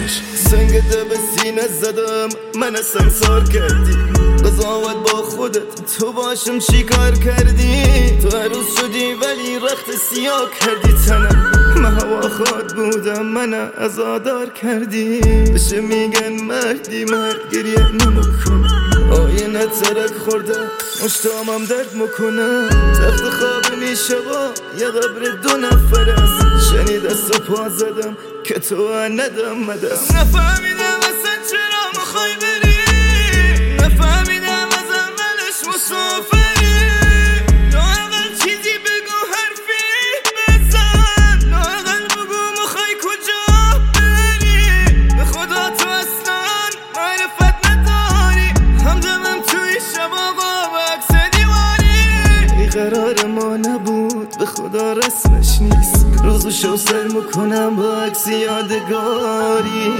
سنگت به سینه زدم من سنسار کردی، قضاوت با خودت تو باشم چی کار کردی؟ تو عروس شدی ولی رخت سیاه کردی تنم، من هوا خواد بودم من ازادار کردی. بشه میگن مردی مرد گریه نمکن، آینه ترک خورده مشتامم درد میکنه. تخت خواب میشوا یه قبر 2 نفر است، شنید دست و پا زدم که تو ندم مدست. نفهمیدم اصلا چرا میخوای بری، نفهمیدم از اولش مسافری. لااقل چیزی بگو حرفی بزن، لااقل بگو میخوای کجا بری. به خدا تو اصلا معرفت نداری، همدمم توی شب آقا و عکس دیواری. ای قرار ما نبود به خدا رسمش نیست، روز و شو سر میکنم با عکس یادگاری.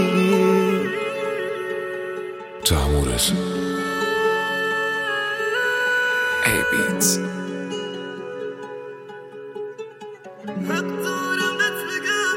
تامورس ای بیتس. حق دارم بهت بگم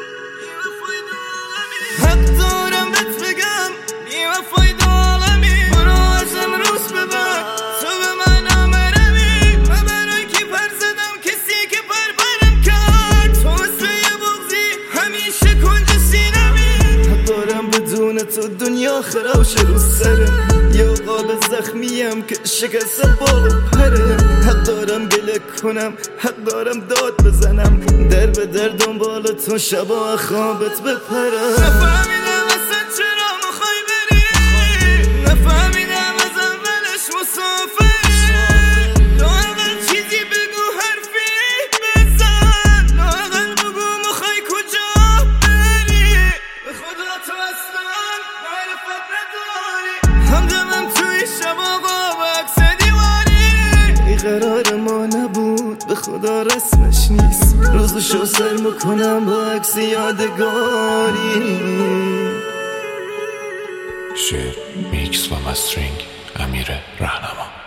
بی وفای عالمی، برو از امروز به بعد تو به من نامرمی. من برای کی پر زدم کسی که برم کرد، تو مثل یه بغضی همیشه کنج سینمی. حق دارم بدون تو دنیا خراش رو سرم، یه قاب زخمیم که شکست بال و پره. حق دارم گله کنم، حق دارم داد بزنم، در به در دنبال تو شبا خوابت بپرم. نفهمیدم اصلا چرا میخوای بری، نفهمیدم از اولش مسافری. لااقل چیزی بگو حرفی بزن، لااقل بگو میخوای کجا بری. به خدا تو اصلا معرفت نداری، همدمم توی شب آقا و عکس دیواری. ای قرار ما نبود به خدا رسمش نیست، روز و شو سر میکنم با عکس یادگاری. شعر میکس و مسترینگ امیر رهنما.